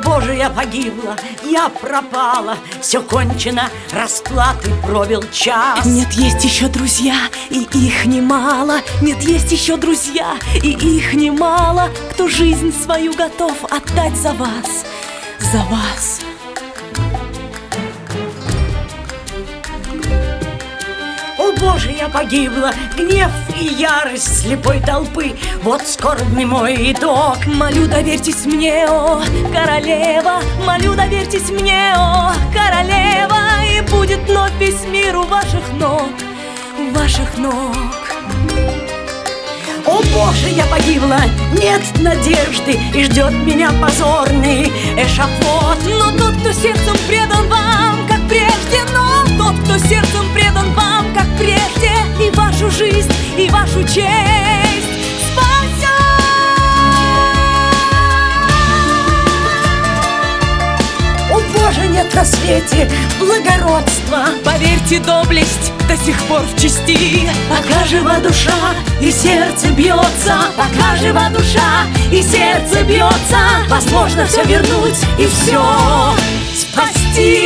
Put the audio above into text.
Боже, я погибла, я пропала, все кончено, расплаты пробил час. Нет, есть еще друзья, и их немало. Нет, есть еще друзья, и их немало. Кто жизнь свою готов отдать за вас, за вас. О Боже, я погибла, гнев и ярость слепой толпы, вот скорбный мой итог. Молю, доверьтесь мне, о королева, молю, доверьтесь мне, о королева, и будет вновь весь мир у ваших ног, у ваших ног. О Боже, я погибла, нет надежды, и ждет меня позорный эшафот. Но тот, кто сердцем предан вам, как прежде, но тот, кто сердцем предан вам, как прежде, и вашу жизнь, и вашу честь спасет. О Боже, нет на свете благородства. Поверьте, доблесть до сих пор в чести. Пока жива душа и сердце бьется, пока жива душа и сердце бьется, возможно все вернуть и все спасти.